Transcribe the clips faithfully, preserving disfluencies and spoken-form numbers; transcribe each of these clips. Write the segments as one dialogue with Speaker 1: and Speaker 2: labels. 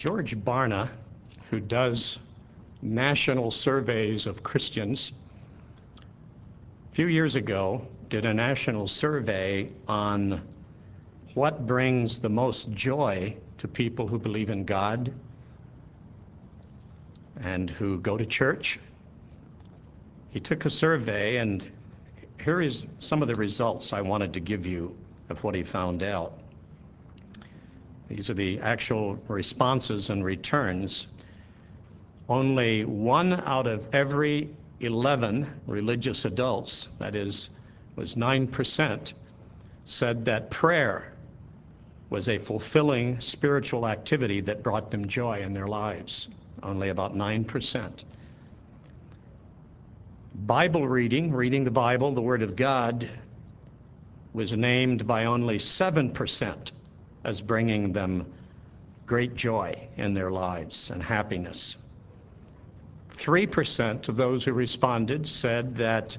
Speaker 1: George Barna, who does national surveys of Christians, a few years ago did a national survey on what brings the most joy to people who believe in God and who go to church. He took a survey, and here is some of the results I wanted to give you of what he found out. These are the actual responses and returns. Only one out of every eleven religious adults, that is, was nine percent, said that prayer was a fulfilling spiritual activity that brought them joy in their lives. Only about nine percent. Bible reading, reading the Bible, the Word of God, was named by only seven percent as bringing them great joy in their lives and happiness. three percent of those who responded said that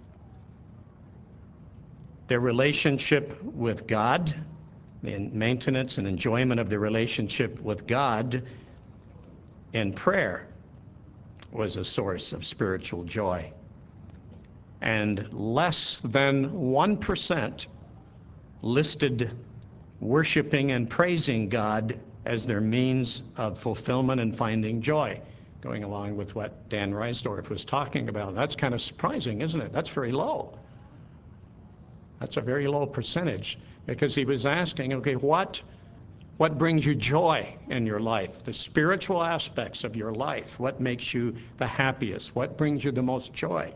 Speaker 1: their relationship with God, in maintenance and enjoyment of their relationship with God in prayer, was a source of spiritual joy. And less than one percent listed worshiping and praising God as their means of fulfillment and finding joy, going along with what Dan Reisdorf was talking about. That's kind of surprising, isn't it? That's very low. That's a very low percentage, because he was asking, okay, what, what brings you joy in your life? The spiritual aspects of your life. What makes you the happiest? What brings you the most joy?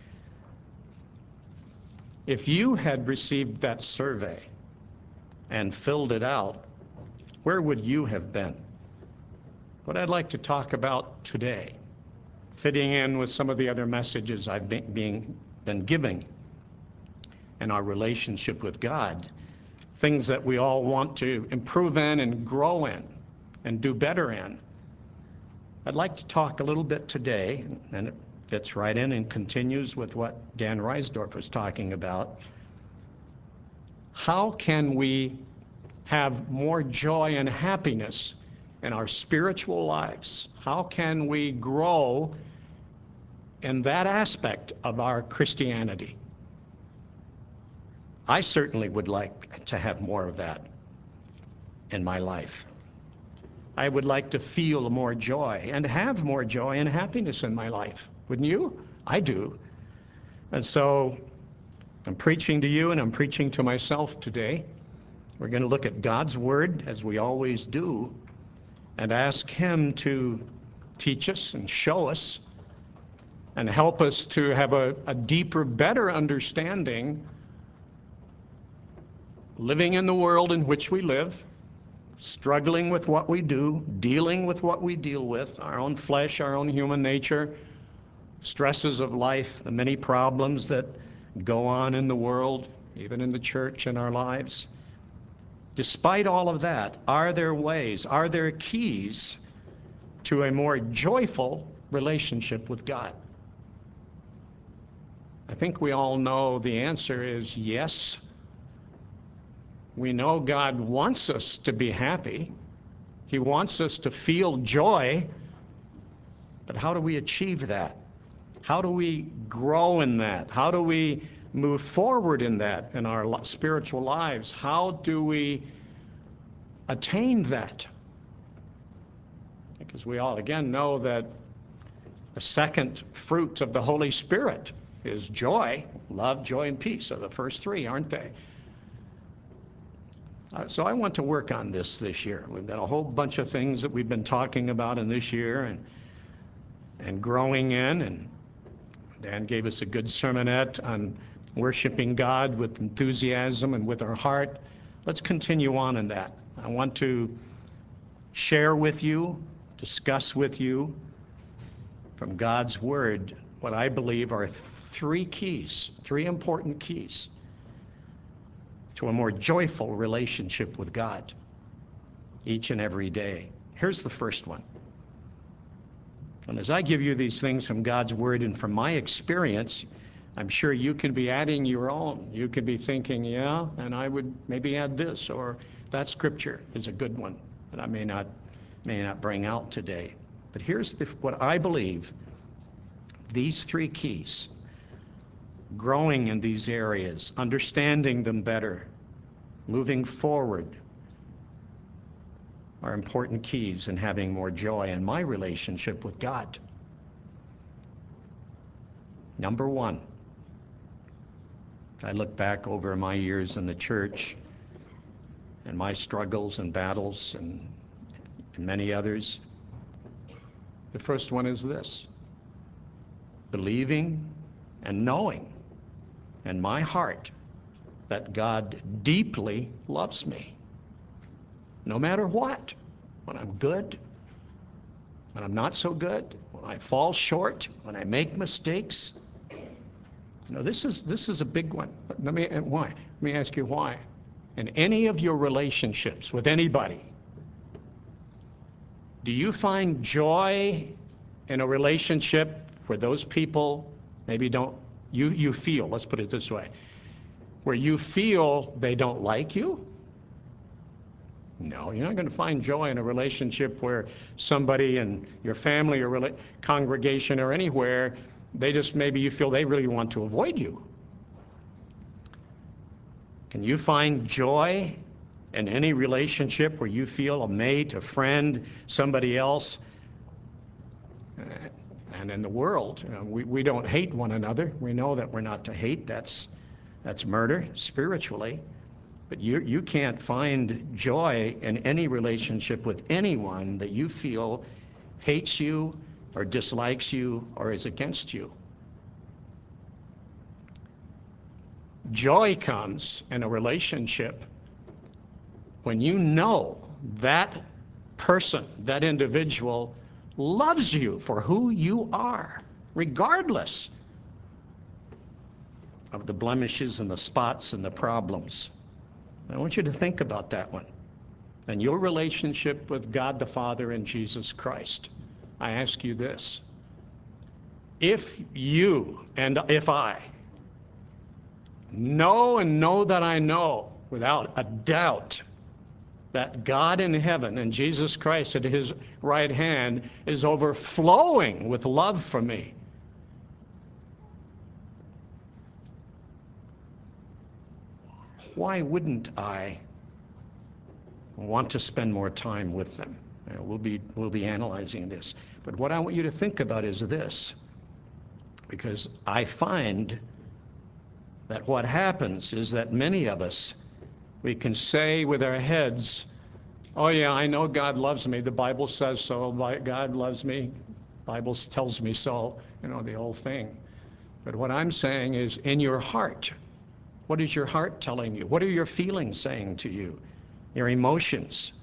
Speaker 1: If you had received that survey and filled it out, where would you have been? What I'd like to talk about today, fitting in with some of the other messages I've been, being, been giving in our relationship with God, things that we all want to improve in and grow in and do better in. I'd like to talk a little bit today, and it fits right in and continues with what Dan Reisdorf was talking about. How can we have more joy and happiness in our spiritual lives? How can we grow in that aspect of our Christianity? I certainly would like to have more of that in my life. I would like to feel more joy and have more joy and happiness in my life. Wouldn't you? I do. And so I'm preaching to you, and I'm preaching to myself today. We're going to look at God's Word, as we always do, and ask Him to teach us and show us and help us to have a, a deeper, better understanding living in the world in which we live, struggling with what we do, dealing with what we deal with, our own flesh, our own human nature, stresses of life, the many problems that go on in the world, even in the church in our lives. Despite all of that, are there ways, are there keys to a more joyful relationship with God? I think we all know the answer is yes. We know God wants us to be happy. He wants us to feel joy. But how do we achieve that? How do we grow in that? How do we move forward in that in our spiritual lives? How do we attain that? Because we all, again, know that the second fruit of the Holy Spirit is joy. Love, joy, and peace are the first three, aren't they? Uh, so I want to work on this this year. We've got a whole bunch of things that we've been talking about in this year and and growing in, and Dan gave us a good sermonette on worshiping God with enthusiasm and with our heart. Let's continue on in that. I want to share with you, discuss with you from God's Word what I believe are three keys, three important keys to a more joyful relationship with God each and every day. Here's the first one. And as I give you these things from God's Word and from my experience, I'm sure you can be adding your own. You could be thinking, yeah, and I would maybe add this, or that scripture is a good one, and I may not may not bring out today. But here's the, what I believe, these three keys: growing in these areas, understanding them better, moving forward, are important keys in having more joy in my relationship with God. Number one, I look back over my years in the church and my struggles and battles and, and many others. The first one is this: believing and knowing in my heart that God deeply loves me. No matter what, when I'm good, when I'm not so good, when I fall short, when I make mistakes. You know, this is this is a big one. But let me why? Let me ask you why. In any of your relationships with anybody, do you find joy in a relationship where those people maybe don't you you feel, let's put it this way, where you feel they don't like you? No, you're not going to find joy in a relationship where somebody in your family or rela- congregation or anywhere, they just, maybe you feel they really want to avoid you. Can you find joy in any relationship where you feel a mate, a friend, somebody else? And in the world, you know, we, we don't hate one another. We know that we're not to hate. That's, that's murder spiritually. But you, you can't find joy in any relationship with anyone that you feel hates you or dislikes you or is against you. Joy comes in a relationship when you know that person, that individual, loves you for who you are, regardless of the blemishes and the spots and the problems. I want you to think about that one and your relationship with God the Father and Jesus Christ. I ask you this: if you and if I know and know that I know without a doubt that God in heaven and Jesus Christ at his right hand is overflowing with love for me, why wouldn't I want to spend more time with them? You know, we'll be, we'll be analyzing this. But what I want you to think about is this, because I find that what happens is that many of us, we can say with our heads, oh yeah, I know God loves me. The Bible says so. God loves me. The Bible tells me so. You know, the whole thing. But what I'm saying is, in your heart, what is your heart telling you? What are your feelings saying to you? Your emotions.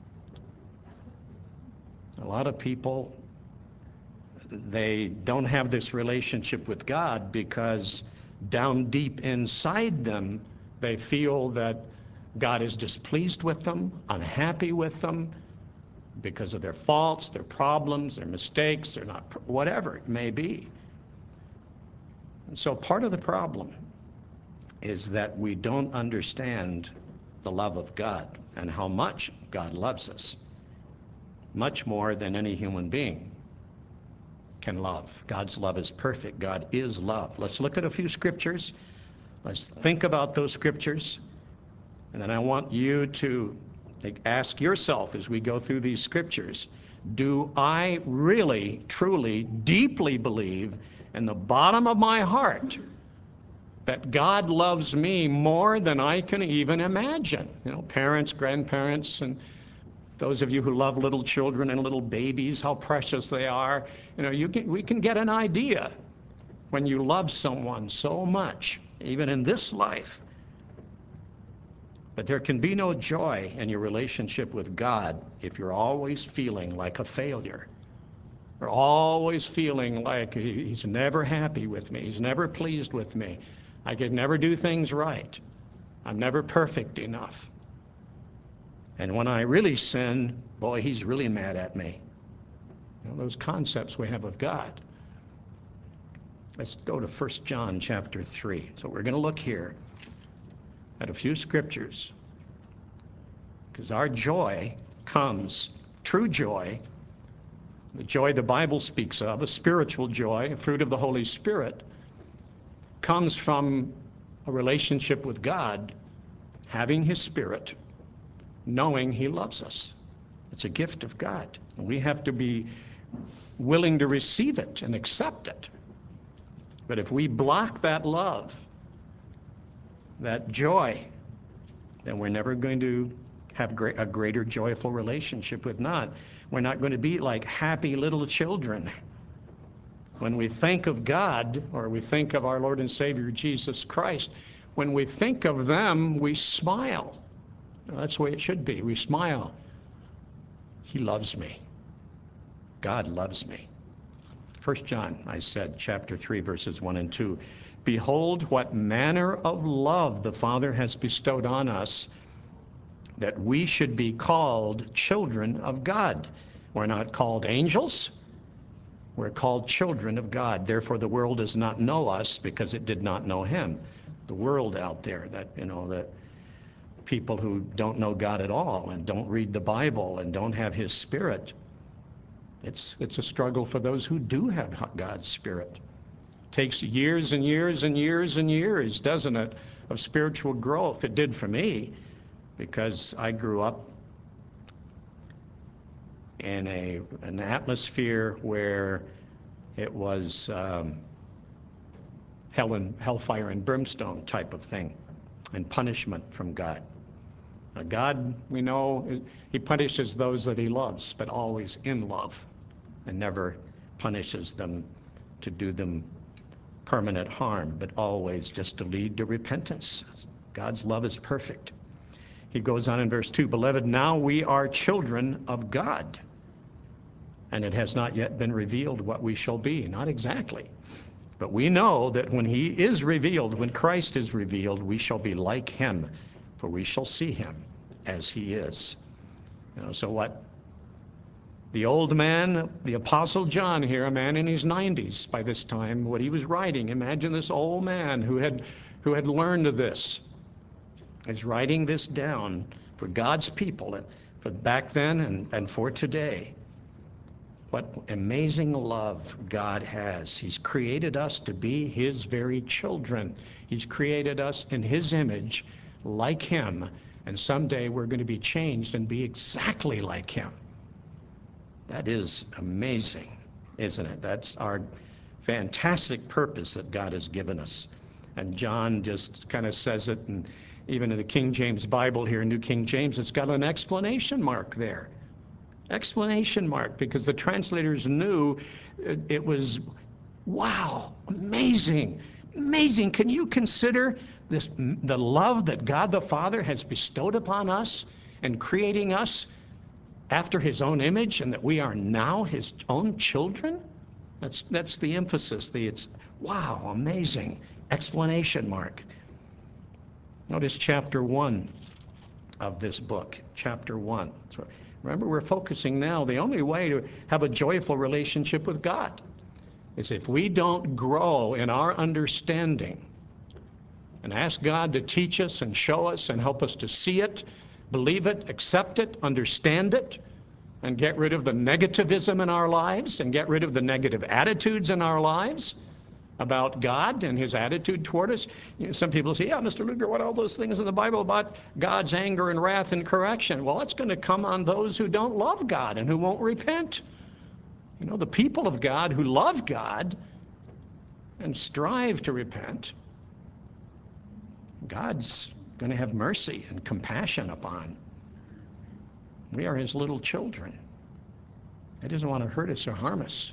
Speaker 1: A lot of people, they don't have this relationship with God because down deep inside them, they feel that God is displeased with them, unhappy with them, because of their faults, their problems, their mistakes, they're not, whatever it may be. And so part of the problem is that we don't understand the love of God and how much God loves us, much more than any human being can love. God's love is perfect. God is love. Let's look at a few scriptures. Let's think about those scriptures. And then I want you to ask yourself as we go through these scriptures, do I really, truly, deeply believe in the bottom of my heart that God loves me more than I can even imagine? You know, parents, grandparents, and those of you who love little children and little babies, how precious they are. You know, you can, we can get an idea when you love someone so much, even in this life. But there can be no joy in your relationship with God if you're always feeling like a failure. Or always feeling like he's never happy with me. He's never pleased with me. I can never do things right. I'm never perfect enough. And when I really sin, boy, he's really mad at me. You know, those concepts we have of God. Let's go to First John chapter three. So we're going to look here at a few scriptures, because our joy comes true joy, the joy the Bible speaks of, a spiritual joy, a fruit of the Holy Spirit, comes from a relationship with God, having his Spirit, knowing he loves us. It's a gift of God. We have to be willing to receive it and accept it. But if we block that love, that joy, then we're never going to have great, a greater joyful relationship with God. We're not going to be like happy little children. When we think of God, or we think of our Lord and Savior Jesus Christ, when we think of them, we smile. That's the way it should be. We smile. He loves me. God loves me. First John, I said, chapter three, verses one and two. Behold, what manner of love the Father has bestowed on us, that we should be called children of God. We're not called angels. We're called children of God. Therefore, the world does not know us because it did not know him. The world out there, that, you know, that people who don't know God at all and don't read the Bible and don't have his Spirit. It's, it's a struggle for those who do have God's Spirit. It takes years and years and years and years, doesn't it, of spiritual growth. It did for me, because I grew up in a, an atmosphere where it was um, hell and hellfire and brimstone type of thing, and punishment from God. Now God, we know, he punishes those that he loves, but always in love, and never punishes them to do them permanent harm, but always just to lead to repentance. God's love is perfect. He goes on in verse two, Beloved, now we are children of God, and it has not yet been revealed what we shall be. Not exactly. But we know that when he is revealed, when Christ is revealed, we shall be like him, for we shall see him as he is. You know, so what the old man, the Apostle John here, a man in his nineties by this time, what he was writing, imagine this old man who had, who had learned of this, is writing this down for God's people, for back then and, and for today. What amazing love God has. He's created us to be his very children. He's created us in his image, like him, and someday we're going to be changed and be exactly like him. That is amazing, isn't it? That's our fantastic purpose that God has given us. And John just kind of says it, and even in the King James Bible here, New King James, it's got an exclamation mark there. Exclamation mark, because the translators knew it, it was, wow, amazing, amazing. Can you consider this, the love that God the Father has bestowed upon us and creating us after his own image, and that we are now his own children? That's, that's the emphasis. The, it's, wow, amazing, exclamation mark. Notice chapter one of this book, chapter one. So remember, we're focusing now, the only way to have a joyful relationship with God is if we don't grow in our understanding and ask God to teach us and show us and help us to see it, believe it, accept it, understand it, and get rid of the negativism in our lives and get rid of the negative attitudes in our lives about God and his attitude toward us. You know, some people say, yeah, Mister Luger, what are all those things in the Bible about God's anger and wrath and correction? Well, it's going to come on those who don't love God and who won't repent. You know, the people of God who love God and strive to repent, God's going to have mercy and compassion upon. We are his little children. He doesn't want to hurt us or harm us.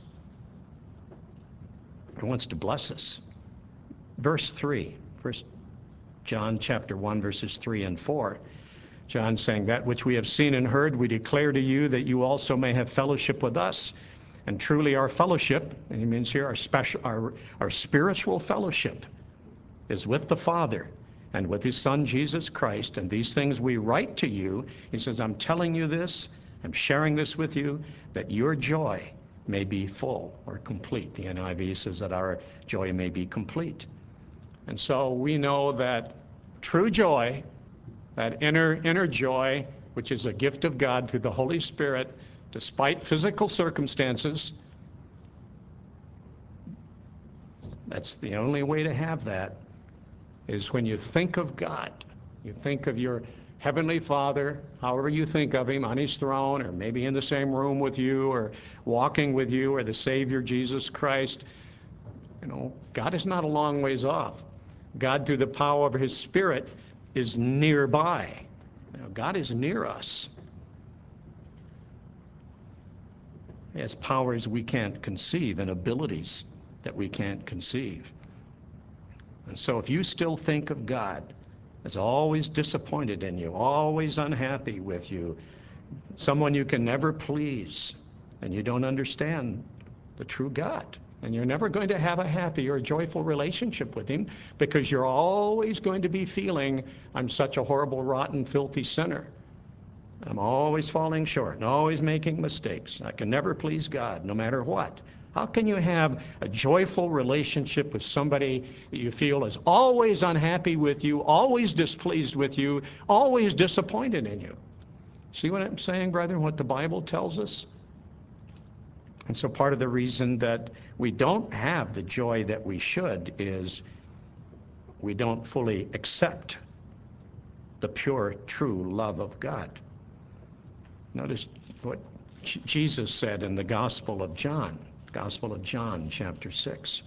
Speaker 1: He wants to bless us. Verse three, First John chapter one, verses three and four. John saying, that which we have seen and heard, we declare to you, that you also may have fellowship with us. And truly our fellowship, and he means here our special, our, our spiritual fellowship, is with the Father and with his Son, Jesus Christ. And these things we write to you. He says, I'm telling you this, I'm sharing this with you, that your joy may be full or complete. The N I V says that our joy may be complete. And so we know that true joy, that inner, inner joy, which is a gift of God through the Holy Spirit, despite physical circumstances. That's the only way to have that, is when you think of God. You think of your Heavenly Father, however you think of him, on his throne, or maybe in the same room with you, or walking with you, or the Savior Jesus Christ. You know, God is not a long ways off. God, through the power of his Spirit, is nearby. You know, God is near us. He has powers we can't conceive and abilities that we can't conceive. And so if you still think of God as always disappointed in you, always unhappy with you, someone you can never please, and you don't understand the true God, and you're never going to have a happy or joyful relationship with him, because you're always going to be feeling, I'm such a horrible, rotten, filthy sinner. I'm always falling short and always making mistakes. I can never please God, no matter what. How can you have a joyful relationship with somebody that you feel is always unhappy with you, always displeased with you, always disappointed in you? See what I'm saying, brethren, what the Bible tells us? And so part of the reason that we don't have the joy that we should is we don't fully accept the pure, true love of God. Notice what Jesus said in the Gospel of John, Gospel of John, chapter six.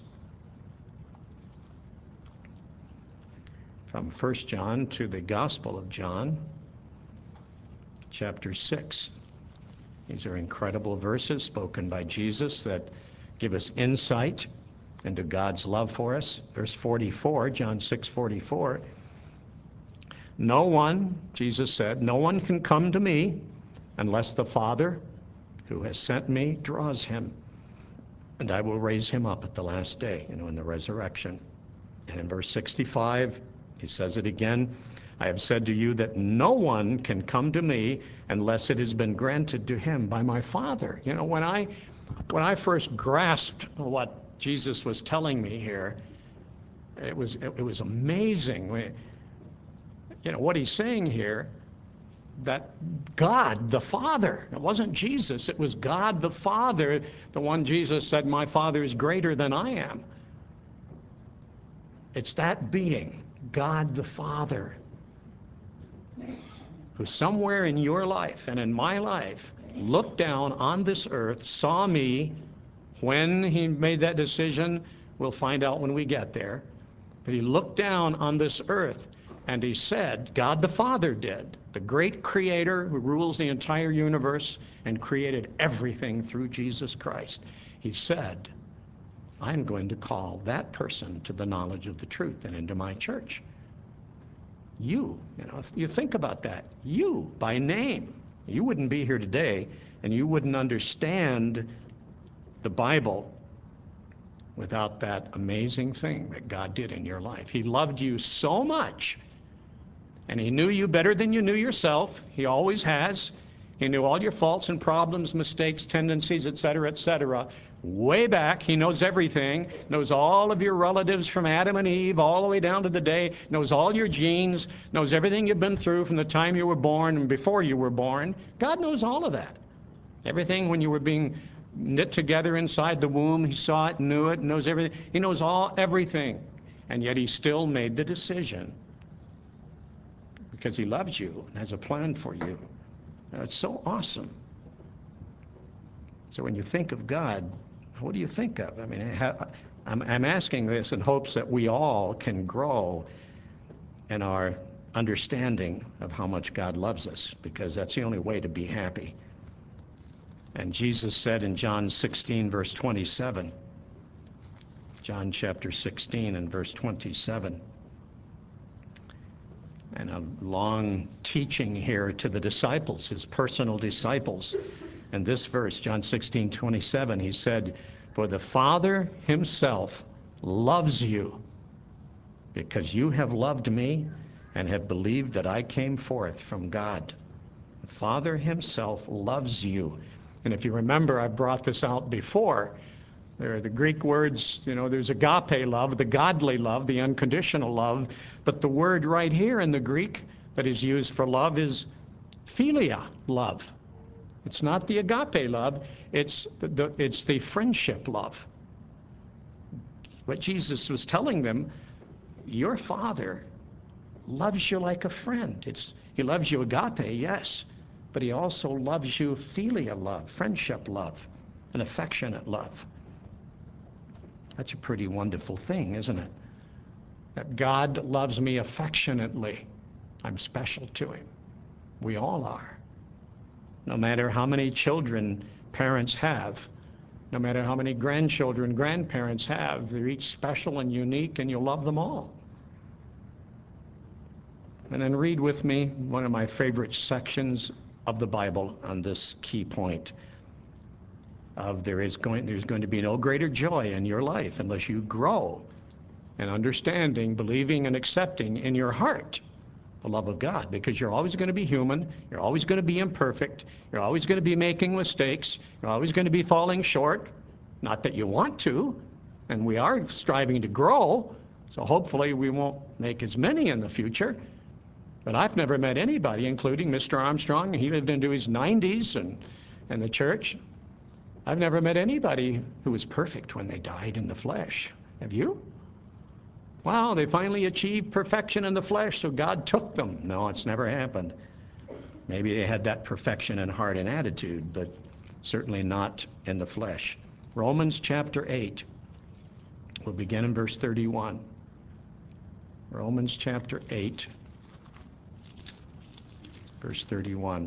Speaker 1: From First John to the Gospel of John, chapter six. These are incredible verses spoken by Jesus that give us insight into God's love for us. Verse forty-four, John six forty-four. No one, Jesus said, no one can come to me unless the Father who has sent me draws him, and I will raise him up at the last day, you know, in the resurrection. And in verse sixty-five, he says it again, I have said to you that no one can come to me unless it has been granted to him by my Father. You know, when I, when I first grasped what Jesus was telling me here, it was, it, it was amazing. We, you know, what he's saying here, that God the Father, it wasn't Jesus, it was God the Father, the one Jesus said, my Father is greater than I am. It's that being, God the Father, who somewhere in your life and in my life looked down on this earth, saw me when he made that decision. We'll find out when we get there. But he looked down on this earth and he said, God the Father did, the great creator who rules the entire universe and created everything through Jesus Christ. He said, I'm going to call that person to the knowledge of the truth and into my church. You, you know, you think about that. You, by name. You wouldn't be here today, and you wouldn't understand the Bible without that amazing thing that God did in your life. He loved you so much, and he knew you better than you knew yourself. He always has. He knew all your faults and problems, mistakes, tendencies, et cetera, et cetera. Way back, he knows everything, knows all of your relatives from Adam and Eve all the way down to the day, knows all your genes, knows everything you've been through from the time you were born and before you were born. God knows all of that. Everything when you were being knit together inside the womb, he saw it, knew it, knows everything. He knows all everything, and yet he still made the decision because he loves you and has a plan for you. Now, it's so awesome. So when you think of God, what do you think of? I mean, I'm, I'm asking this in hopes that we all can grow in our understanding of how much God loves us, because that's the only way to be happy. And Jesus said in John sixteen, verse twenty-seven, John chapter sixteen and verse twenty-seven, and a long teaching here to the disciples, his personal disciples. In this verse, John sixteen, twenty-seven, he said, for the Father himself loves you because you have loved me and have believed that I came forth from God. The Father himself loves you. And if you remember, I brought this out before. There are the Greek words, you know, there's agape love, the godly love, the unconditional love. But the word right here in the Greek that is used for love is philia, love. It's not the agape love, it's the, the, it's the friendship love. What Jesus was telling them, your Father loves you like a friend. It's, he loves you agape, yes, but he also loves you philia love, friendship love, an affectionate love. That's a pretty wonderful thing, isn't it? That God loves me affectionately. I'm special to him. We all are. No matter how many children parents have, no matter how many grandchildren grandparents have, they're each special and unique, and you love them all. And then read with me one of my favorite sections of the Bible on this key point of there is going, there's going to be no greater joy in your life unless you grow in understanding, believing, and accepting in your heart the love of God, because you're always going to be human, you're always going to be imperfect, you're always going to be making mistakes, you're always going to be falling short. Not that you want to, and we are striving to grow, so hopefully we won't make as many in the future. But I've never met anybody, including Mister Armstrong, he lived into his nineties and, and the church. I've never met anybody who was perfect when they died in the flesh. Have you? Wow, they finally achieved perfection in the flesh, so God took them. No, it's never happened. Maybe they had that perfection in heart and attitude, but certainly not in the flesh. Romans chapter eight. We'll begin in verse thirty-one. Romans chapter eight, verse thirty-one.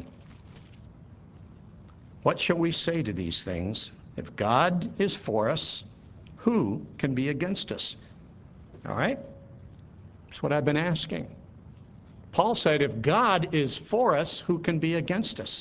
Speaker 1: What shall we say to these things? If God is for us, who can be against us? All right? That's what I've been asking. Paul said, if God is for us, who can be against us?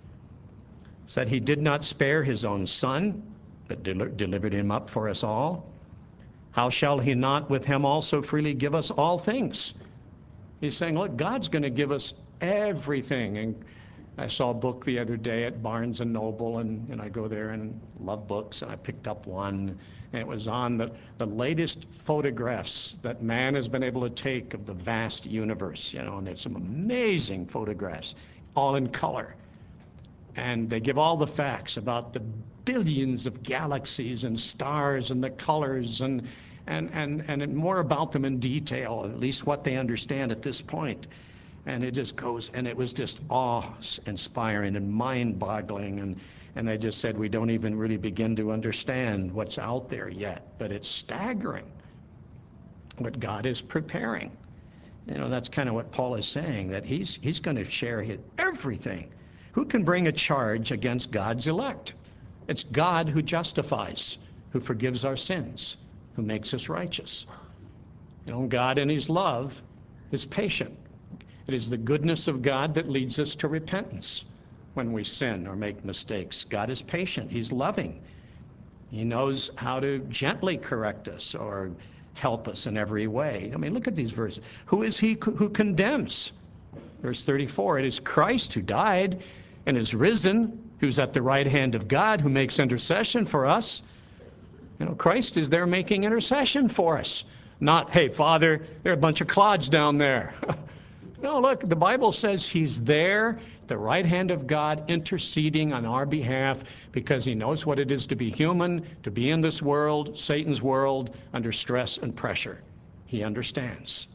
Speaker 1: Said he did not spare his own son, but del- delivered him up for us all. How shall he not with him also freely give us all things? He's saying, look, God's going to give us everything. And I saw a book the other day at Barnes and Noble, and, and I go there and love books, and I picked up one, and it was on the, the latest photographs that man has been able to take of the vast universe, you know, and there's some amazing photographs, all in color. And they give all the facts about the billions of galaxies and stars and the colors and, and, and, and more about them in detail, at least what they understand at this point. And it just goes, and it was just awe-inspiring and mind-boggling. And, and they just said, we don't even really begin to understand what's out there yet. But it's staggering what God is preparing. You know, that's kind of what Paul is saying, that he's, he's going to share his, everything. Who can bring a charge against God's elect? It's God who justifies, who forgives our sins, who makes us righteous. You know, God in his love is patient. It is the goodness of God that leads us to repentance when we sin or make mistakes. God is patient. He's loving. He knows how to gently correct us or help us in every way. I mean, look at these verses. Who is he who condemns? Verse thirty-four, it is Christ who died and is risen, who's at the right hand of God, who makes intercession for us. You know, Christ is there making intercession for us. Not, hey, Father, there are a bunch of clods down there. No, look, the Bible says he's there, at the right hand of God, interceding on our behalf because he knows what it is to be human, to be in this world, Satan's world, under stress and pressure. He understands.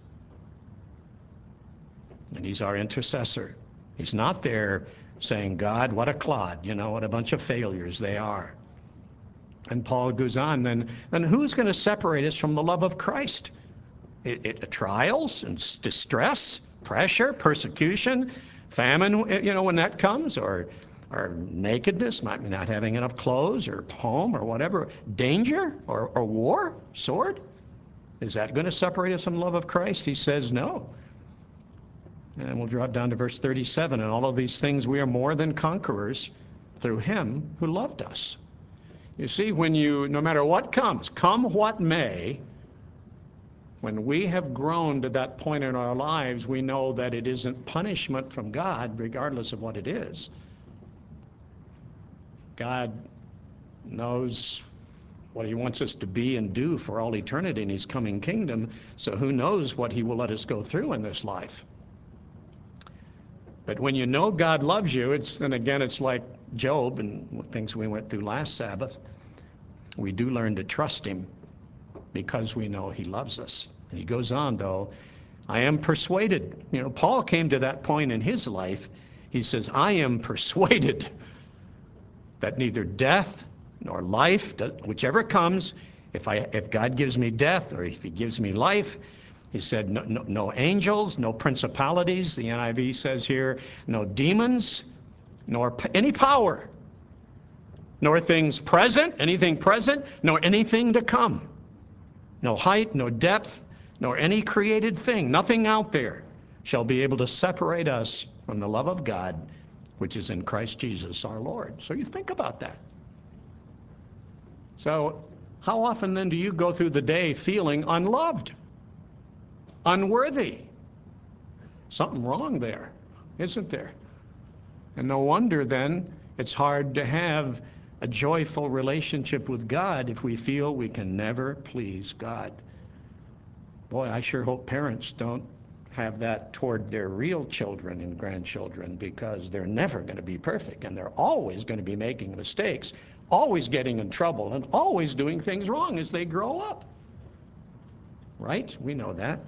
Speaker 1: And he's our intercessor. He's not there saying, God, what a clod, you know, what a bunch of failures they are. And Paul goes on, then, then who's going to separate us from the love of Christ? It, it, trials and distress, pressure, persecution, famine, you know, when that comes, or, or nakedness, not, not having enough clothes, or home, or whatever, danger, or, or war, sword. Is that going to separate us from the love of Christ? He says no. And we'll drop down to verse thirty-seven. And all of these things we are more than conquerors through him who loved us. You see, when you, no matter what comes, come what may, when we have grown to that point in our lives, we know that it isn't punishment from God, regardless of what it is. God knows what he wants us to be and do for all eternity in his coming kingdom, so who knows what he will let us go through in this life. But when you know God loves you, it's, and again, it's like Job and things we went through last Sabbath, we do learn to trust him because we know he loves us. And he goes on, though, I am persuaded. You know, Paul came to that point in his life. He says, I am persuaded that neither death nor life, whichever comes, if I if God gives me death or if he gives me life, he said, no, no, no angels, no principalities, the N I V says here, no demons, nor p- any power, nor things present, anything present, nor anything to come. No height, no depth, nor any created thing, nothing out there shall be able to separate us from the love of God, which is in Christ Jesus our Lord. So you think about that. So how often then do you go through the day feeling unloved, unworthy? Something wrong there, isn't there? And no wonder then it's hard to have a joyful relationship with God if we feel we can never please God. Boy, I sure hope parents don't have that toward their real children and grandchildren, because they're never going to be perfect, and they're always going to be making mistakes, always getting in trouble, and always doing things wrong as they grow up. Right? We know that.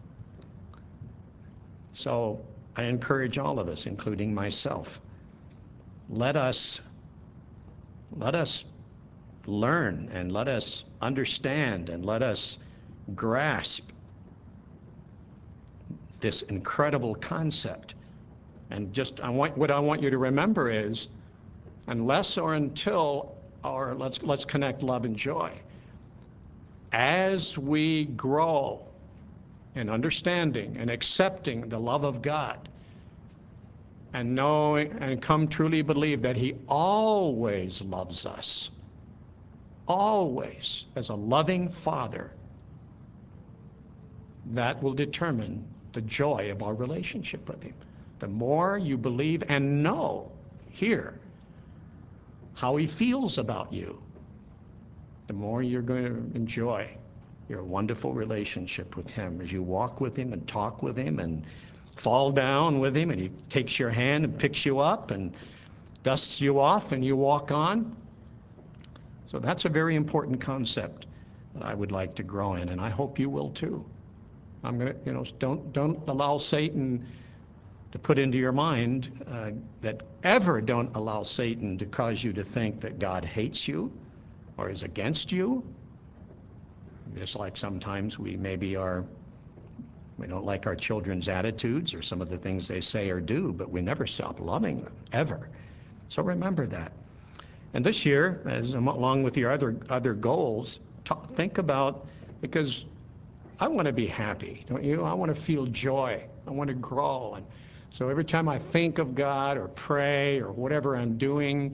Speaker 1: So I encourage all of us, including myself, let us let us learn and let us understand and let us grasp this incredible concept. And just I want what I want you to remember is, unless or until, or let's let's connect love and joy. As we grow in understanding and accepting the love of God, and knowing and come truly believe that he always loves us, always, as a loving Father, that will determine the joy of our relationship with him. The more you believe and know here how he feels about you, the more you're going to enjoy your wonderful relationship with him as you walk with him and talk with him and fall down with him, and he takes your hand and picks you up and dusts you off and you walk on. So that's a very important concept that I would like to grow in, and I hope you will too. I'm going to, you know, don't don't allow Satan to put into your mind uh, that ever don't allow Satan to cause you to think that God hates you or is against you. Just like sometimes we maybe are, we don't like our children's attitudes or some of the things they say or do, but we never stop loving them, ever. So remember that. And this year, as along with your other other goals, talk, think about, because I want to be happy, don't you? I want to feel joy. I want to grow. And so every time I think of God or pray or whatever I'm doing,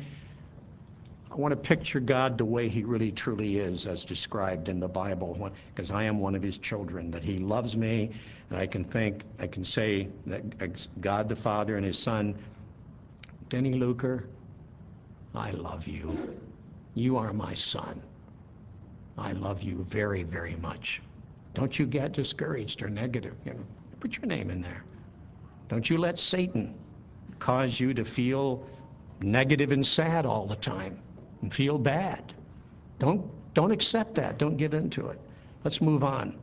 Speaker 1: I want to picture God the way he really truly is, as described in the Bible, because I am one of his children, that he loves me, and I can think, I can say that God the Father and his Son, Denny Luker, I love you. You are my son. I love you very, very much. Don't you get discouraged or negative. You know, put your name in there. Don't you let Satan cause you to feel negative and sad all the time and feel bad. Don't, don't accept that. Don't give into it. Let's move on.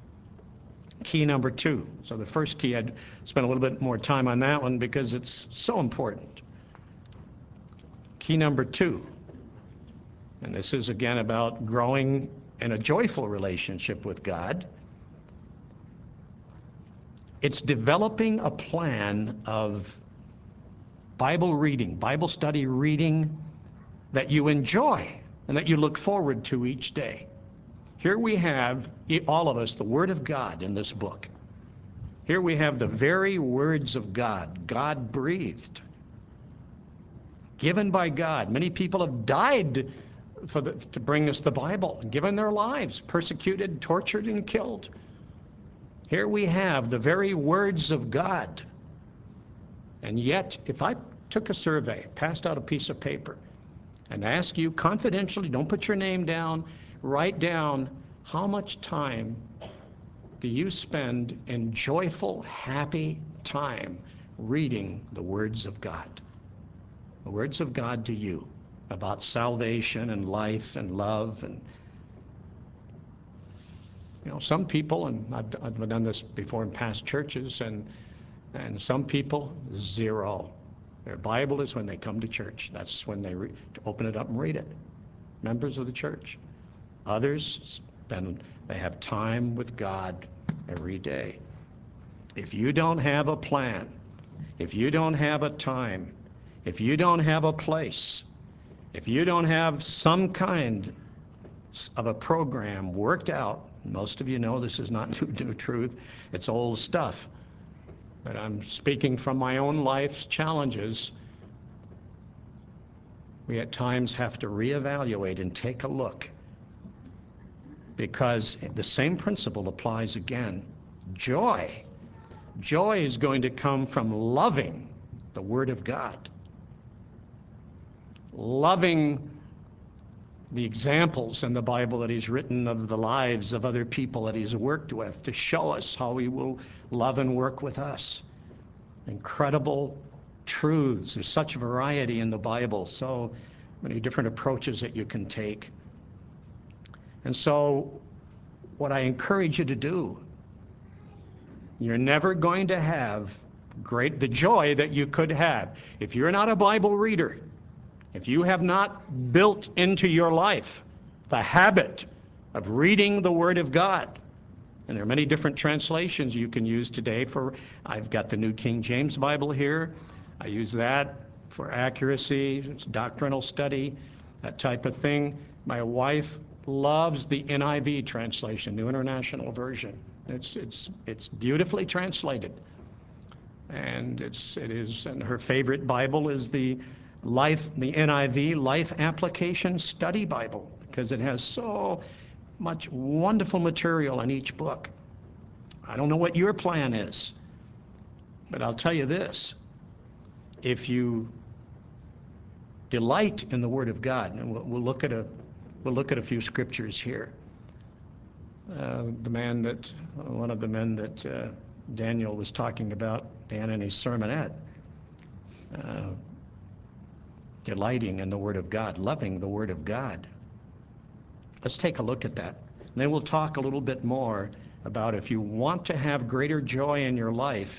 Speaker 1: Key number two. So the first key, I'd spend a little bit more time on that one because it's so important. Key number two, and this is again about growing in a joyful relationship with God. It's developing a plan of Bible reading, Bible study reading that you enjoy and that you look forward to each day. Here we have, all of us, the Word of God in this book. Here we have the very words of God, God breathed, given by God. Many people have died for the, to bring us the Bible, given their lives, persecuted, tortured, and killed. Here we have the very words of God. And yet, if I took a survey, passed out a piece of paper, and asked you confidentially, don't put your name down, write down how much time do you spend in joyful, happy time reading the words of God? The words of God to you about salvation and life and love. And you know, some people, and I've, I've done this before in past churches, and and some people, zero. Their Bible is when they come to church. That's when they re- to open it up and read it. Members of the church. Others spend, they have time with God every day. If you don't have a plan, if you don't have a time, if you don't have a place, if you don't have some kind of a program worked out, most of you know this is not new, new truth, it's old stuff, but I'm speaking from my own life's challenges. We at times have to reevaluate and take a look, because the same principle applies again. Joy. Joy is going to come from loving the Word of God, loving the examples in the Bible that he's written of the lives of other people that he's worked with to show us how he will love and work with us. Incredible truths. There's such variety in the Bible, so many different approaches that you can take. And so what I encourage you to do, you're never going to have great the joy that you could have if you're not a Bible reader. If you have not built into your life the habit of reading the Word of God, and there are many different translations you can use today for, I've got the New King James Bible here. I use that for accuracy, it's doctrinal study, that type of thing. My wife loves the N I V translation, New International Version. It's, it's, it's beautifully translated. And it's, it is, and her favorite Bible is the Life, the N I V, Life Application Study Bible, because it has so much wonderful material in each book. I don't know what your plan is, but I'll tell you this. If you delight in the Word of God, and we'll, we'll look at a we'll look at a few scriptures here. Uh, the man that, one of the men that uh, Daniel was talking about, Dan, in his sermonette, uh, delighting in the Word of God, loving the Word of God. Let's take a look at that. And then we'll talk a little bit more about if you want to have greater joy in your life,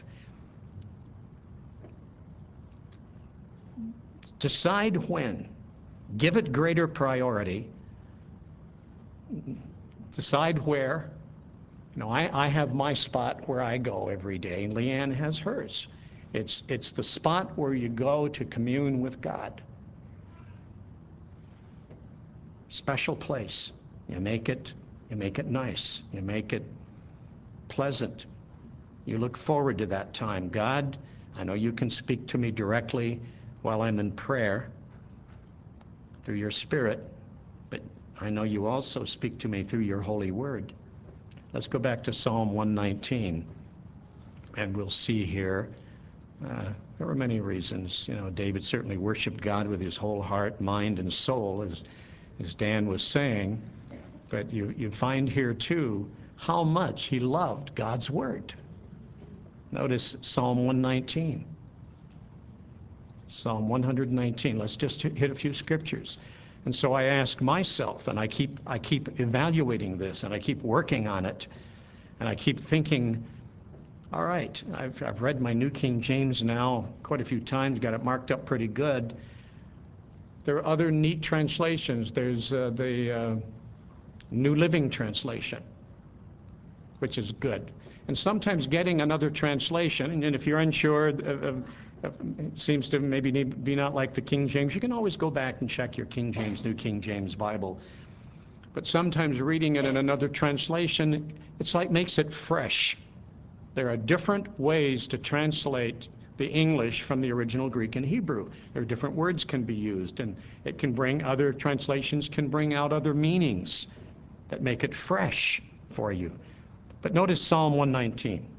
Speaker 1: decide when. Give it greater priority. Decide where. You know, I, I have my spot where I go every day, and Leanne has hers. It's, it's the spot where you go to commune with God. Special place. You make it, you make it nice. You make it pleasant. You look forward to that time. God, I know you can speak to me directly while I'm in prayer through your Spirit, but I know you also speak to me through your holy word. Let's go back to Psalm one nineteen, and we'll see here. Uh, there were many reasons. You know, David certainly worshiped God with his whole heart, mind, and soul, as, as Dan was saying. But you, you find here, too, how much he loved God's word. Notice Psalm one nineteen. Psalm one nineteen. Let's just hit a few scriptures. And so I ask myself, and I keep, I keep evaluating this, and I keep working on it, and I keep thinking, all right, I've, I've read my New King James now quite a few times, got it marked up pretty good. There are other neat translations. There's uh, the uh, New Living Translation, which is good. And sometimes getting another translation, and if you're unsure, uh, uh, it seems to maybe need, be not like the King James, you can always go back and check your King James, New King James Bible. But sometimes reading it in another translation, it's like makes it fresh. There are different ways to translate the English from the original Greek and Hebrew. There are different words can be used, and it can bring, other translations can bring out other meanings that make it fresh for you. But notice Psalm one nineteen,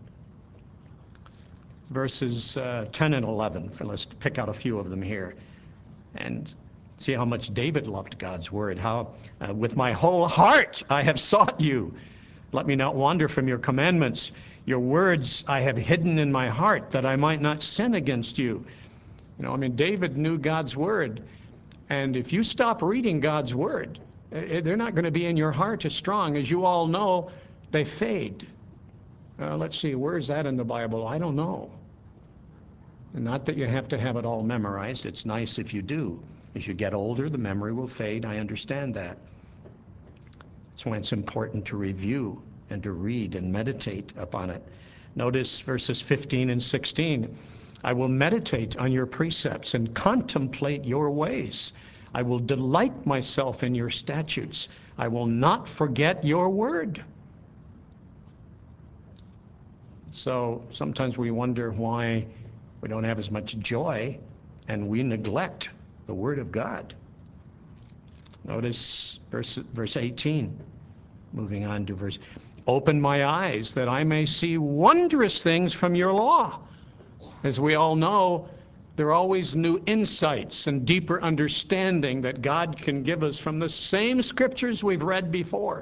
Speaker 1: verses uh, ten and eleven. Let's pick out a few of them here and see how much David loved God's word. How, uh, with my whole heart I have sought you. Let me not wander from your commandments. Your words I have hidden in my heart, that I might not sin against you. You know, I mean, David knew God's word, and if you stop reading God's word, they're not going to be in your heart as strong. As you all know, they fade. Uh, let's see, where is that in the Bible? I don't know. And not that you have to have it all memorized. It's nice if you do. As you get older, the memory will fade. I understand that. That's why it's important to review and to read and meditate upon it. Notice verses fifteen and sixteen. I will meditate on your precepts and contemplate your ways. I will delight myself in your statutes. I will not forget your word. So sometimes we wonder why we don't have as much joy and we neglect the word of God. Notice verse, verse eighteen, moving on to verse, open my eyes that I may see wondrous things from your law. As we all know, there are always new insights and deeper understanding that God can give us from the same scriptures we've read before.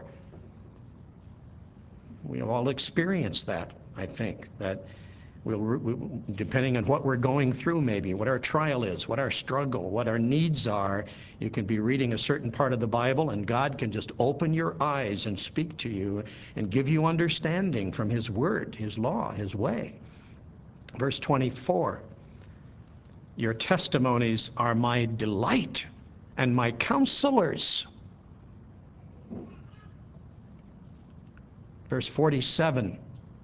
Speaker 1: We have all experienced that, I think, that we'll, we, depending on what we're going through maybe, what our trial is, what our struggle, what our needs are, you can be reading a certain part of the Bible and God can just open your eyes and speak to you and give you understanding from his word, his law, his way. Verse twenty-four, your testimonies are my delight and my counselors. Verse forty-seven,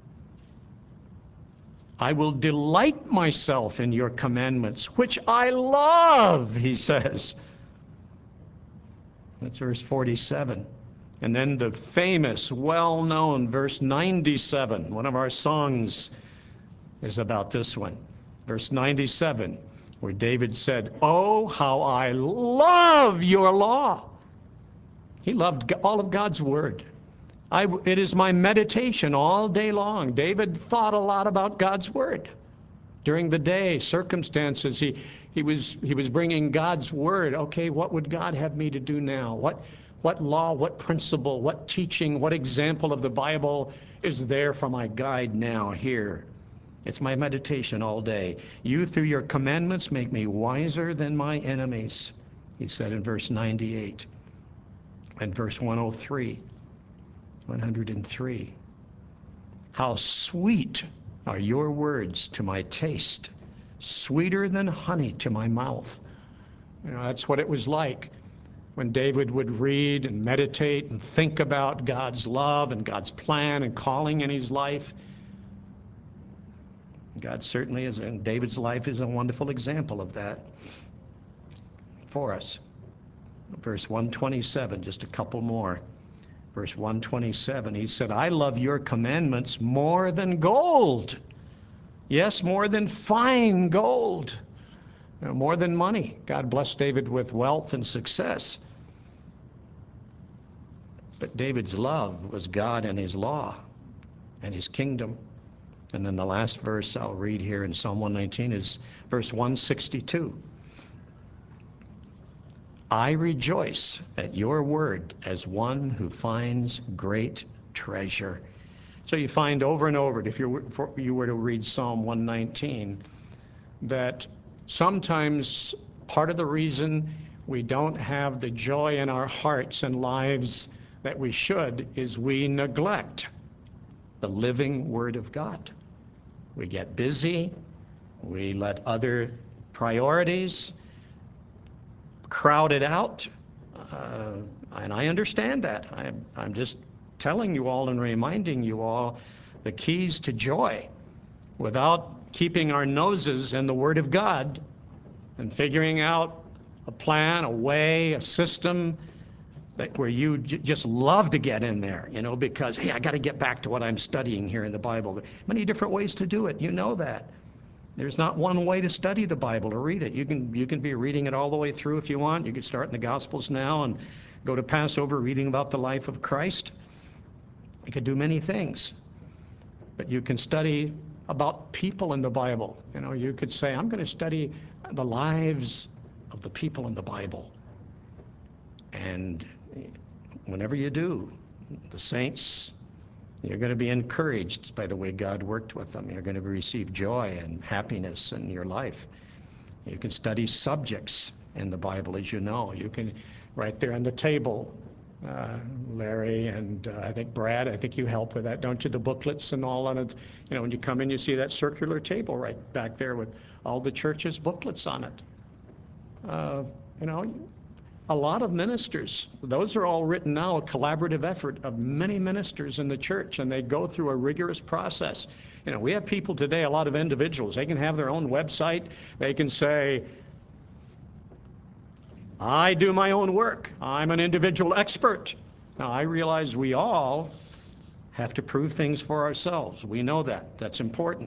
Speaker 1: I will delight myself in your commandments, which I love, he says. That's verse forty-seven. And then the famous, well-known verse ninety-seven, one of our songs is about this one. Verse ninety-seven, where David said, oh, how I love your law. He loved all of God's word. I, it is my meditation all day long. David thought a lot about God's word. During the day, circumstances, he, he, was, he was bringing God's word. Okay, what would God have me to do now? What, what law, what principle, what teaching, what example of the Bible is there for my guide now here? It's my meditation all day. You, through your commandments, make me wiser than my enemies, he said in verse ninety-eight. And verse one oh three, one hundred three. How sweet are your words to my taste, sweeter than honey to my mouth. You know, that's what it was like when David would read and meditate and think about God's love and God's plan and calling in his life. God certainly is, and David's life is a wonderful example of that for us. Verse one twenty-seven, just a couple more. Verse one twenty-seven, he said, I love your commandments more than gold. Yes, more than fine gold. You know, more than money. God blessed David with wealth and success. But David's love was God and his law and his kingdom. And then the last verse I'll read here in Psalm one nineteen is verse one sixty-two. I rejoice at your word as one who finds great treasure. So you find over and over, if you were, if you were to read Psalm one nineteen, that sometimes part of the reason we don't have the joy in our hearts and lives that we should is we neglect the living word of God. We get busy, we let other priorities crowd it out, uh, and I understand that. I'm, I'm just telling you all and reminding you all the keys to joy. Without keeping our noses in the Word of God and figuring out a plan, a way, a system that where you j just love to get in there, you know, because, hey, I got to get back to what I'm studying here in the Bible. There are many different ways to do it. You know that. There's not one way to study the Bible or read it. You can, you can be reading it all the way through if you want. You can start in the Gospels now and go to Passover reading about the life of Christ. You could do many things. But you can study about people in the Bible. You know, you could say, I'm going to study the lives of the people in the Bible. And whenever you do, the saints, you're going to be encouraged by the way God worked with them. You're going to receive joy and happiness in your life. You can study subjects in the Bible, as you know. You can, right there on the table, uh, Larry and uh, I think Brad, I think you help with that, don't you? The booklets and all on it. You know, when you come in, you see that circular table right back there with all the church's booklets on it. Uh, you know, a lot of ministers, those are all written now, a collaborative effort of many ministers in the church, and they go through a rigorous process. You know, we have people today, a lot of individuals, they can have their own website. They can say, I do my own work. I'm an individual expert. Now, I realize we all have to prove things for ourselves. We know that. That's important.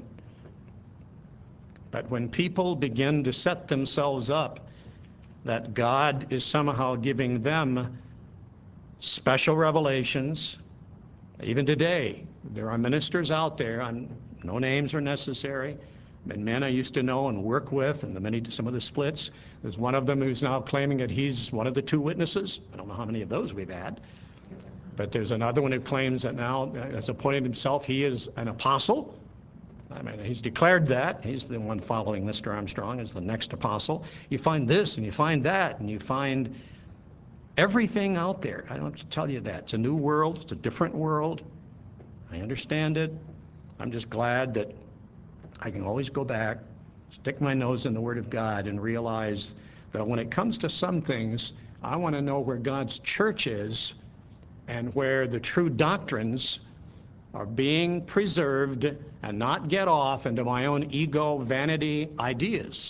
Speaker 1: But when people begin to set themselves up that God is somehow giving them special revelations, even today, there are ministers out there, I'm, no names are necessary, and men I used to know and work with, and the many, some of the splits. There's one of them who's now claiming that he's one of the two witnesses. I don't know how many of those we've had. But there's another one who claims that now, has appointed himself, he is an apostle. I mean, he's declared that. He's the one following Mister Armstrong as the next apostle. You find this, and you find that, and you find everything out there. I don't have to tell you that. It's a new world. It's a different world. I understand it. I'm just glad that I can always go back, stick my nose in the Word of God, and realize that when it comes to some things, I want to know where God's church is and where the true doctrines are being preserved and not get off into my own ego, vanity ideas.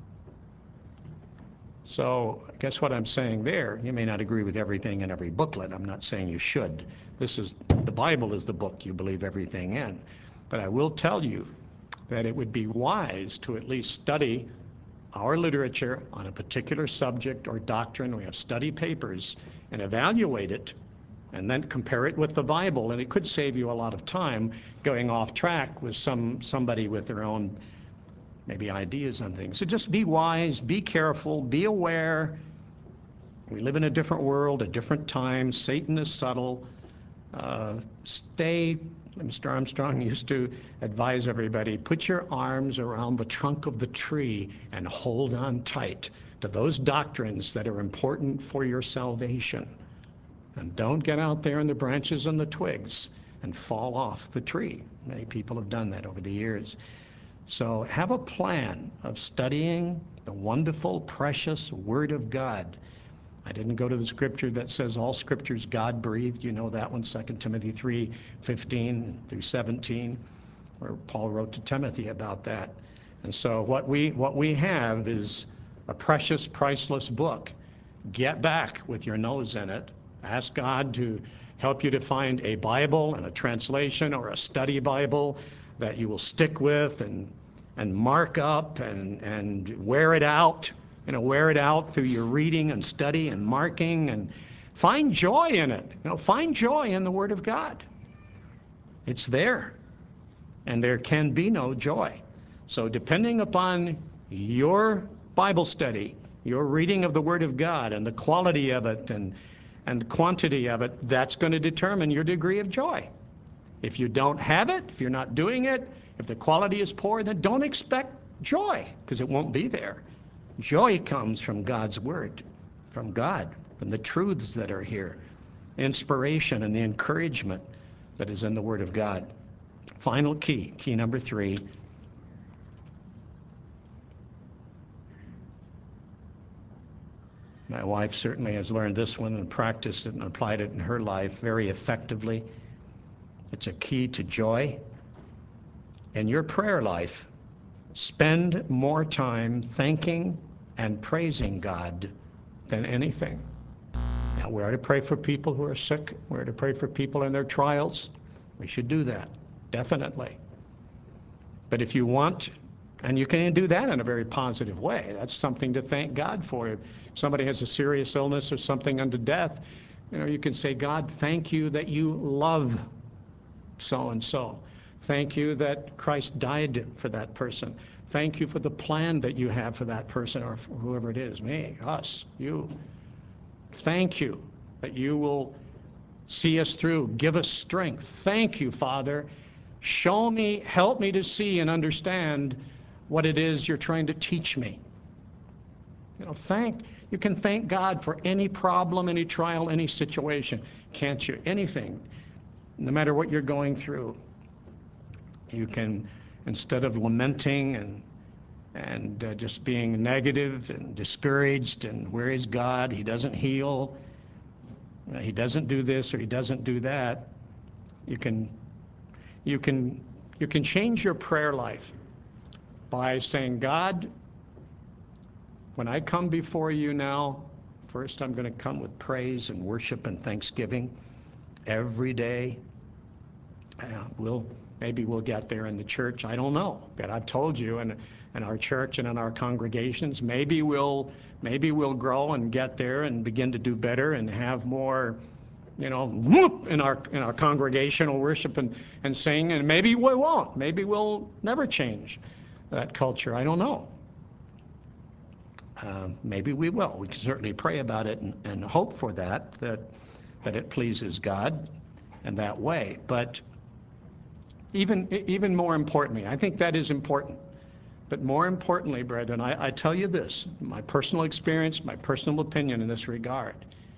Speaker 1: So guess what I'm saying there? You may not agree with everything in every booklet. I'm not saying you should. This is, the Bible is the book you believe everything in. But I will tell you that it would be wise to at least study our literature on a particular subject or doctrine. We have study papers, and evaluate it, and then compare it with the Bible. And it could save you a lot of time going off track with some somebody with their own maybe ideas on things. So just be wise, be careful, be aware. We live in a different world, a different time. Satan is subtle. Uh, stay, Mister Armstrong used to advise everybody, put your arms around the trunk of the tree and hold on tight to those doctrines that are important for your salvation. And don't get out there in the branches and the twigs and fall off the tree. Many people have done that over the years. So have a plan of studying the wonderful, precious Word of God. I didn't go to the scripture that says all scripture's God-breathed. You know that one, Second Timothy three fifteen through seventeen, where Paul wrote to Timothy about that. And so what we, what we have is a precious, priceless book. Get back with your nose in it. Ask God to help you to find a Bible and a translation or a study Bible that you will stick with and, and mark up and, and wear it out. You know, wear it out through your reading and study and marking, and find joy in it. You know, find joy in the Word of God. It's there, and there can be no joy. So depending upon your Bible study, your reading of the Word of God and the quality of it and, and the quantity of it, that's going to determine your degree of joy. If you don't have it, if you're not doing it, if the quality is poor, then don't expect joy, because it won't be there. Joy comes from God's Word, from God, from the truths that are here, inspiration and the encouragement that is in the Word of God. Final key, key number three. My wife certainly has learned this one and practiced it and applied it in her life very effectively. It's a key to joy. In your prayer life, spend more time thanking and praising God than anything. Now, we are to pray for people who are sick. We are to pray for people in their trials. We should do that, definitely. But if you want, and you can do that in a very positive way, that's something to thank God for. If somebody has a serious illness or something unto death, you know, you can say, God, thank you that you love so-and-so. Thank you that Christ died for that person. Thank you for the plan that you have for that person, or for whoever it is, me, us, you. Thank you that you will see us through, give us strength. Thank you, Father. Show me, help me to see and understand what it is you're trying to teach me. You know, thank, you can thank God for any problem, any trial, any situation, can't you? Anything, no matter what you're going through. You can, instead of lamenting and and uh, just being negative and discouraged and where is God, he doesn't heal, uh, he doesn't do this or he doesn't do that, you can you can you can change your prayer life by saying, God, when I come before you now, first I'm going to come with praise and worship and thanksgiving every day. Uh, we'll maybe we'll get there in the church, I don't know, but I've told you, and in our church and in our congregations, maybe we'll maybe we'll grow and get there and begin to do better and have more, you know, whoop in our in our congregational worship and and sing, and maybe we won't. Maybe we'll never change that culture. I don't know. Uh, maybe we will. We can certainly pray about it and, and hope for that, that that it pleases God in that way. But even even more importantly, I think that is important. But more importantly, brethren, I, I tell you this, my personal experience, my personal opinion in this regard.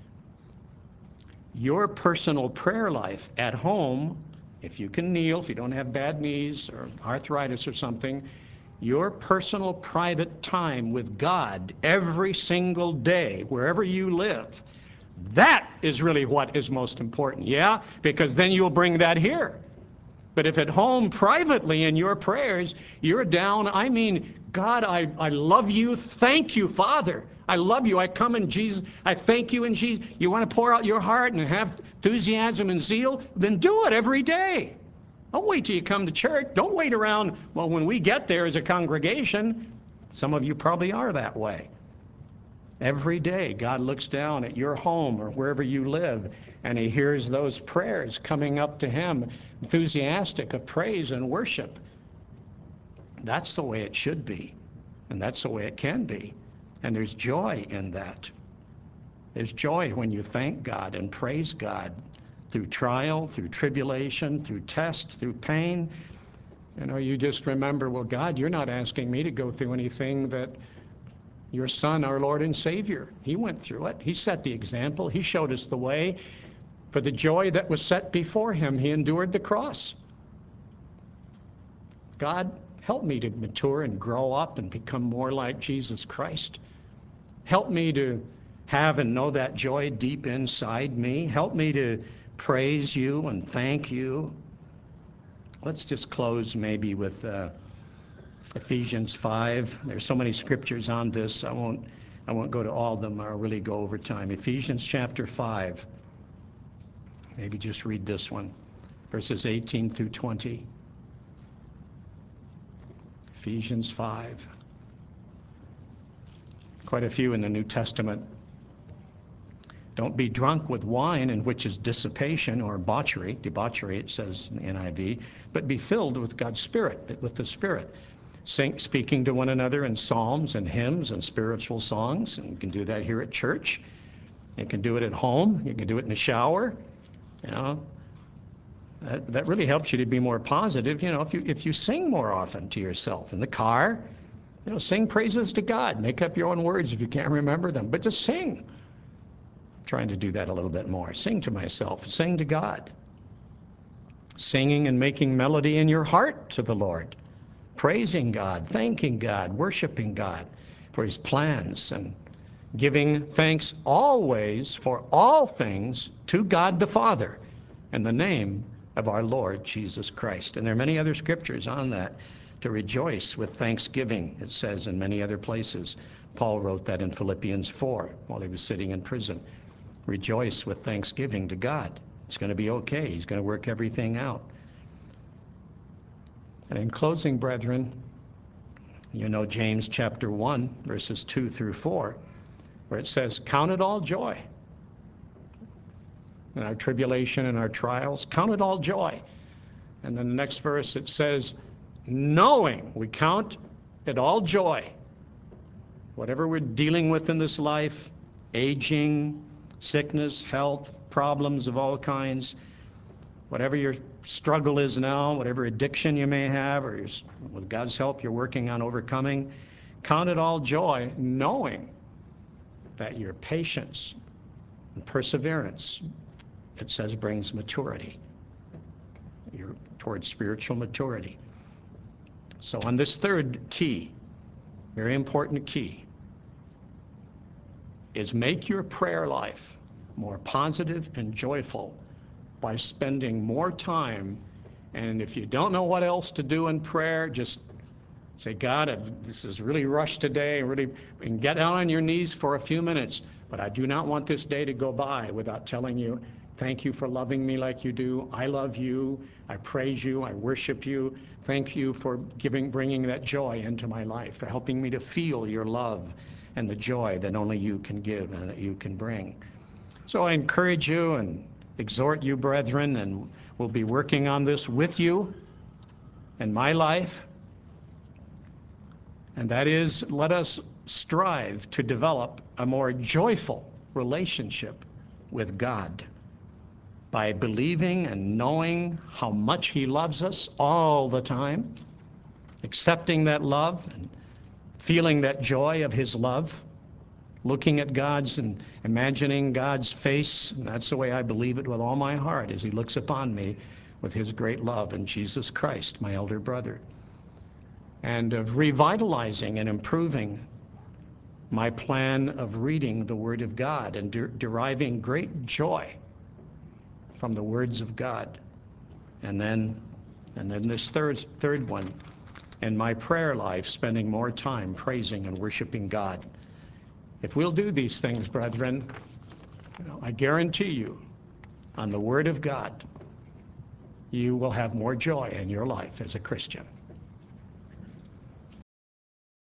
Speaker 1: Your personal prayer life at home, if you can kneel, if you don't have bad knees or arthritis or something, your personal private time with God every single day, wherever you live, that is really what is most important. Yeah, because then you'll bring that here. But if at home privately in your prayers, you're down, I mean, God, I, I love you. Thank you, Father. I love you. I come in Jesus. I thank you in Jesus. You want to pour out your heart and have enthusiasm and zeal? Then do it every day. Don't wait till you come to church. Don't wait around, well, when we get there as a congregation. Some of you probably are that way. Every day, God looks down at your home or wherever you live, and he hears those prayers coming up to him, enthusiastic of praise and worship. That's the way it should be, and that's the way it can be. And there's joy in that. There's joy when you thank God and praise God through trial, through tribulation, through test, through pain. You know, you just remember, well, God, you're not asking me to go through anything that your Son, our Lord and Savior, he went through it. He set the example. He showed us the way. For the joy that was set before him, he endured the cross. God, help me to mature and grow up and become more like Jesus Christ. Help me to have and know that joy deep inside me. Help me to praise you and thank you. Let's just close maybe with uh, Ephesians five. There's so many scriptures on this. I won't, I won't go to all of them. I'll really go over time. Ephesians chapter five. Maybe just read this one, verses eighteen through twenty. Ephesians five. Quite a few in the New Testament. Don't be drunk with wine, in which is dissipation or debauchery, debauchery it says in the N I V, but be filled with God's Spirit, with the Spirit. Sing, speaking to one another in psalms and hymns and spiritual songs. And you can do that here at church. You can do it at home. You can do it in the shower. You know, that, that really helps you to be more positive. You know, if you if you sing more often to yourself in the car, you know, sing praises to God. Make up your own words if you can't remember them, but just sing. I'm trying to do that a little bit more. Sing to myself. Sing to God. Singing and making melody in your heart to the Lord. Praising God, thanking God, worshiping God for his plans, and giving thanks always for all things to God the Father in the name of our Lord Jesus Christ. And there are many other scriptures on that. To rejoice with thanksgiving, it says in many other places. Paul wrote that in Philippians four while he was sitting in prison. Rejoice with thanksgiving to God. It's going to be okay. He's going to work everything out. And in closing, brethren, you know James chapter one, verses two through four, where it says, count it all joy in our tribulation and our trials. Count it all joy. And then the next verse it says, knowing, we count it all joy. Whatever we're dealing with in this life, aging, sickness, health, problems of all kinds, whatever your struggle is now, whatever addiction you may have, or with God's help you're working on overcoming, count it all joy, knowing that your patience and perseverance, it says, brings maturity. You're towards spiritual maturity. So on this third key, very important key, is make your prayer life more positive and joyful by spending more time. And if you don't know what else to do in prayer, just say, God, I've, this is really rushed today, really, and get down on your knees for a few minutes. But I do not want this day to go by without telling you, thank you for loving me like you do. I love you. I praise you. I worship you. Thank you for giving, bringing that joy into my life, for helping me to feel your love and the joy that only you can give and that you can bring. So I encourage you and exhort you, brethren, and we'll be working on this with you in my life. And that is, let us strive to develop a more joyful relationship with God by believing and knowing how much He loves us all the time, accepting that love and feeling that joy of His love, looking at God's and imagining God's face. And that's the way I believe it with all my heart, as He looks upon me with His great love in Jesus Christ, my elder brother. And of revitalizing and improving my plan of reading the Word of God and de- deriving great joy from the words of God. And then, and then this third, third one, in my prayer life, spending more time praising and worshiping God. If we'll do these things, brethren, you know, I guarantee you, on the Word of God, you will have more joy in your life as a Christian.